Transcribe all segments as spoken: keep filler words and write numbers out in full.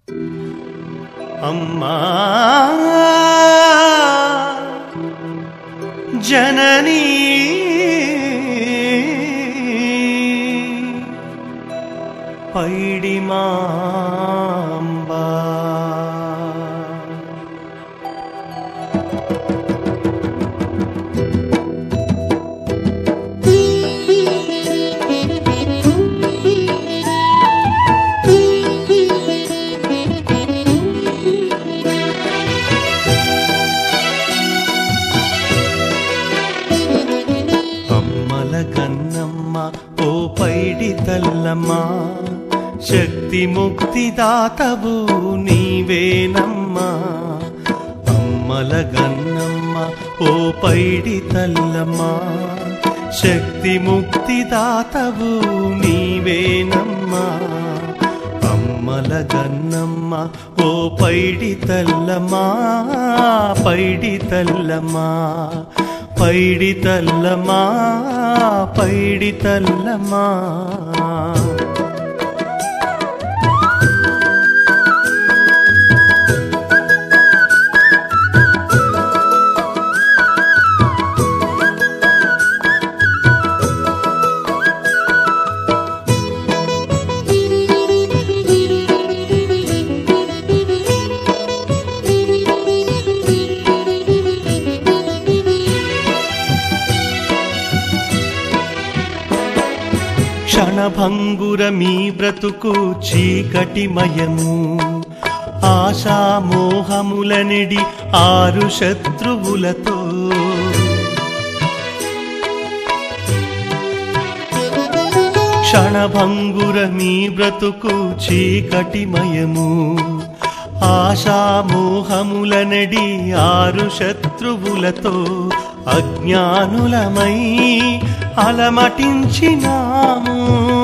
అమ్మా జననీ పైడిమాంబా గన్నమ్మ ఓ పైడి తల్లమ్మ శక్తి ముక్తి దాతవు నీవేనమ్మా అమ్మల గన్నమ్మ ఓ పైడి తల్లమ్మ శక్తి ముక్తి దాతవు నీవేనమ్మా అమ్మల గన్నమ్మ ఓ పైడి తల్లమ్మ పైడి తల్లమ్మ పైడి తల్లమా పైడి తల్లమా క్షణభంగుర మీ బ్రతుకు చీకటిమయము ఆశామోహములనిడి ఆరు శత్రువులతో క్షణభంగుర మీ బ్రతుకు చీకటిమయము ఆశామోహములనడి ఆరు శత్రువులతో అజ్ఞానులమై అలమటించినాము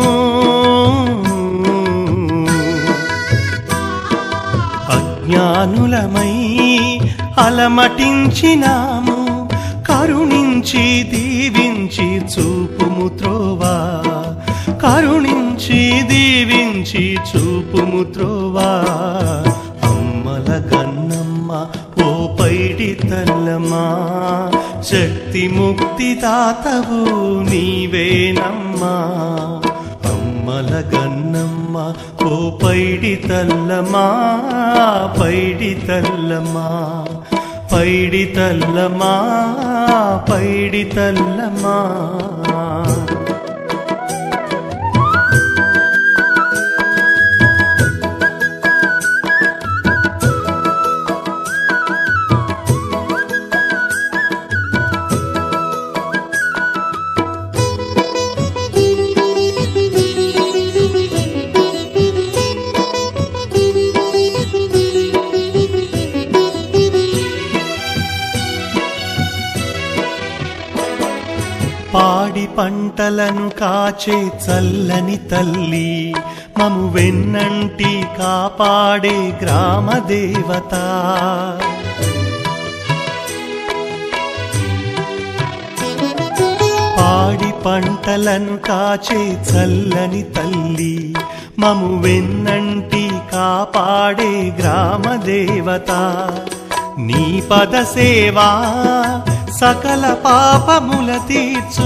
అజ్ఞానులమై అలమటించినాము కరుణించి దీవించి చూపుము త్రోవా కరుణించి దీవించి చూపుము త్రోవా అమ్మల గన్నమ్మ ఓ పైడి తల్లమా శక్తి ముక్తి దాతవు నీవేనమ్మా అమ్మల గన్నమ్మ ఓ పైడి తల్లమా పైడి తల్లమా పైడి తల్లమా పైడి తల్లమా పాడి పంటలను కాచే చల్లని తల్లి మము వెన్నంటి కాపాడే గ్రామ దేవత పాడి పంటలను కాచే చల్లని తల్లి మము వెన్నంటి కాపాడే గ్రామ దేవత నీ పద సేవా సకల పాపముల తీర్చు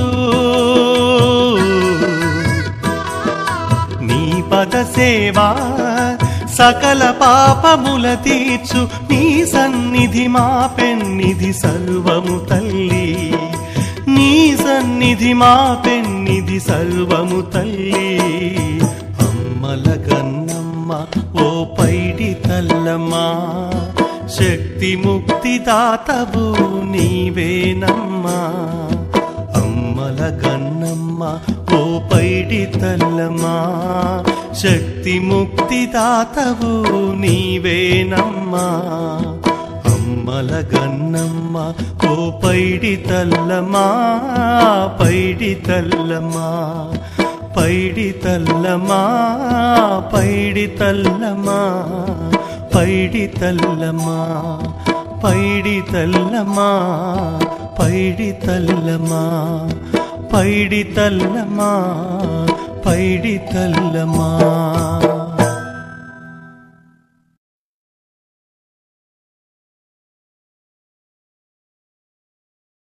నీ పద సేవా సకల పాపముల తీర్చు నీ సన్నిధి మా పెన్నిధి సర్వము తల్లి నీ సన్నిధి మా పెన్నిధి సర్వము తల్లి అమ్మల గన్నమ్మ ఓ పైడి తల్లమ్మా శక్తి ముక్తి దాతవు నీవేనమ్మా అమ్మల గన్నమ్మ ఓ పైడి తల్లమా శక్తి ముక్తి దాతవు నీవేనమ్మా అమ్మల గన్నమ్మ ఓ పైడి తల్లమా పైడి తల్లమా పైడి తల్లమా పైడి తల్లమా పైడి తల్లమా పైడి తల్లమా పైడి తల్లమా పైడి తల్లమా పైడి తల్లమా